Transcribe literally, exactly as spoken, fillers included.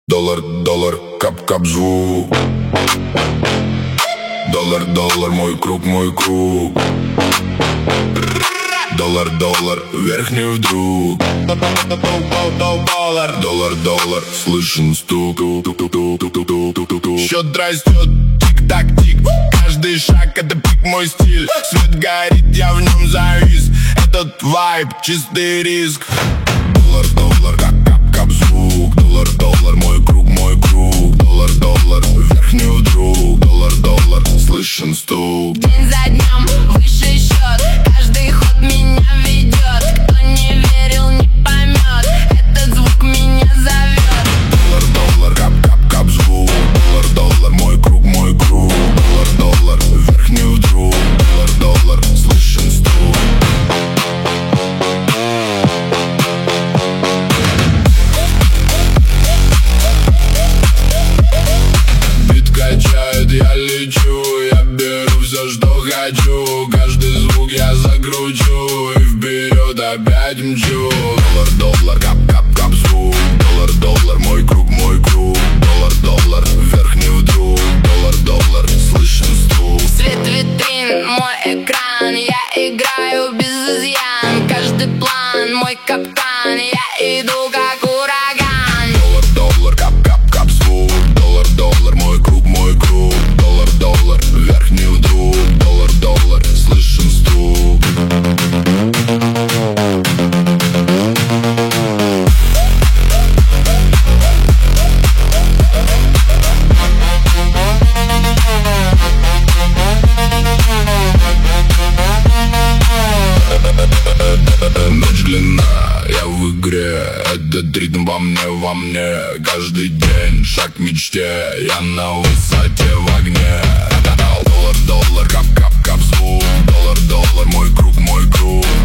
Доллар, доллар, кап-кап звук. Доллар, доллар, мой круг, мой круг. Доллар, доллар, верхний вдруг. Доллар, доллар, доллар, слышен стук. Счет растет, тик-так, тик. Каждый шаг это пик, мой стиль. Свет горит, я в нем завис. Этот вайб, чистый риск. Доллар, доллар, как кап-кап звук. Доллар, доллар, мой круг, мой круг. Доллар, доллар, верхний вдруг. Доллар, доллар, слышен стук. День за днем, выше счет. Каждый ход меня ведет. Кто не верил, не поймет. Этот звук меня зовет. Доллар, доллар, кап-кап-кап звук. Доллар, доллар, мой круг, мой круг. Доллар, доллар, верхний вдруг. Доллар, доллар, слышен стук. Бит качает, я лечу. Я беру все, что хочу. Каждый звук я закручу. И вперед опять мчу. Доллар, доллар, кап-кап-кап звук. Доллар, доллар, мой круг, мой круг. Доллар, доллар, верхний вдруг. Доллар, доллар, слышен стук. Свет витрин, мой экран. Я играю без изъян. Каждый план, мой капкан. Я иду как ураган. Доллар, доллар, кап-кап-кап звук. Доллар, доллар, мой круг, мой круг. Доллар, доллар, верхний вдруг. Доллар, доллар, слышен стук. Ночь длинна, я в игре. Этот ритм во мне, во мне. Каждый день шаг к мечте. Я на высоте в огне. Доллар, доллар, кап-кап-кап звук. Доллар, доллар, мой круг, мой круг.